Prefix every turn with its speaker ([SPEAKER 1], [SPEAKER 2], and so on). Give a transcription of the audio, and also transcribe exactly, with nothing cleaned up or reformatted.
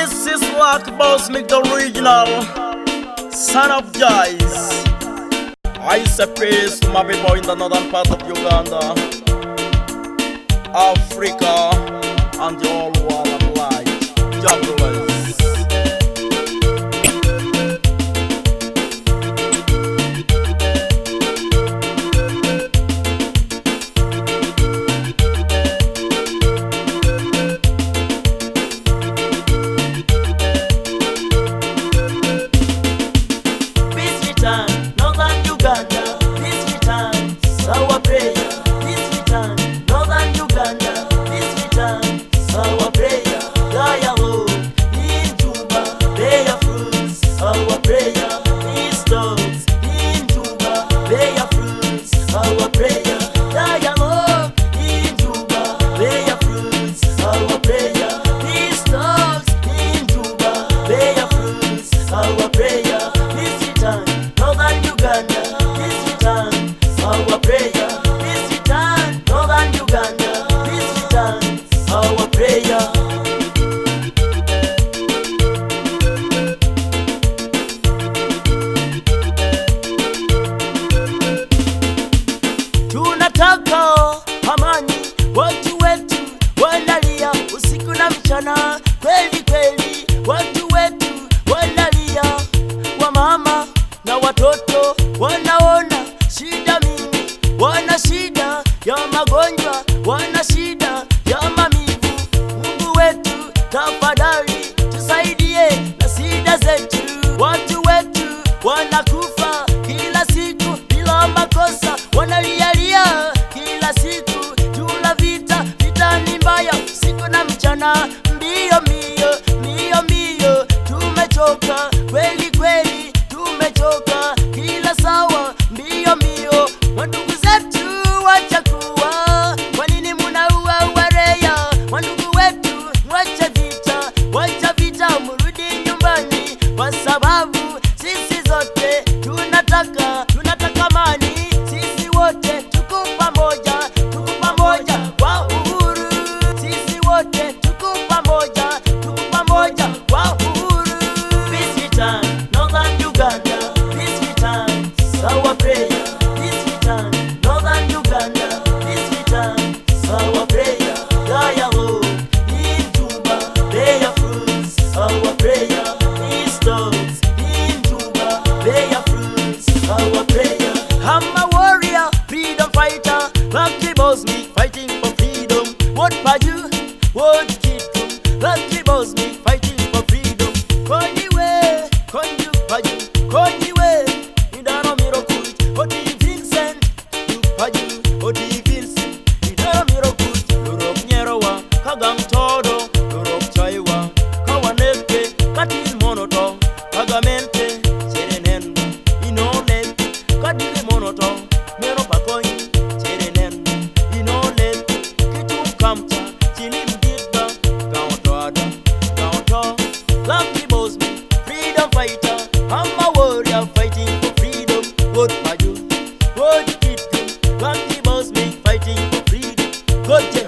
[SPEAKER 1] This is Rock Boss Mick, the original son of Jais. I say peace to my people in the northern part of Uganda, Africa, and the whole world at large. God bless.
[SPEAKER 2] Northern Uganda, please return, our prayer. Please return, Northern Uganda, please return, our prayer. Dialogue in Juba, bear fruits, our prayer. Peace talks in Juba, bear fruits, our prayer. Dialogue in Juba, bear fruits, our prayer. Peace talks in Juba, bear fruits, our prayer. Please return, Northern Uganda, please return, our prayer. Please return, Northern Uganda, please return, our prayer. Tunataka amani, watu wetu wanalia usiku na mchana. Kweli kweli, watu wetu wanalia, wamama na watoto wanaona shida mingi, wana shida ya magonjwa, wana shida ya mamivu. Mungu wetu tafadhali tusaidie na shida zetu. Watu wetu wanakufa kila siku bila makosa, wanalialia kila siku. Tula vita, vita ni mbaya usiku na mchana. Mbio mbio, mbio mbio, tumechoka kweli kweli, tumechoka kila sawa. Mbio mbio, wandugu zetu wachakuwa, kwa nini munaua wareya? Wandugu wetu mwacha vita, wacha vita, murudi nyumbani, kwa sababu sisi zote tunataka, tunataka amani. Sisi wote tuko pamoja, tuko pamoja kwa uhuru. Sisi wote tuko pamoja, tuko pamoja kwa uhuru. Please return, Northern Uganda, please return, our prayer. Please return, Northern Uganda, please return, our prayer. Dialogue in Juba, bear fruits, our prayer. Peace talks in Juba, bear fruits, our prayer. I'm a warrior, freedom fighter, Lucky Boss me fighting for freedom. What for you? What kid do? Lucky Boss me fighting for freedom. Konyiwe, konyu, paju, konyiwe, idano mirokut, oti Vincent, you paju, oti Vincent, idano mirokut, lurok nyerowa, kagang todo, lurok chaiwa, kawaneke, katil monoto, kagamente, cherenenda, inole, kadili monoto, mero pakonyi, cherenenda, inole, kitu kamta, chilim didda, gaotoada, gaoto. Lucky Boss me, freedom fighter, I'm a warrior fighting for freedom. What for you? What did you do? Lucky Boss me fighting for freedom. Good job.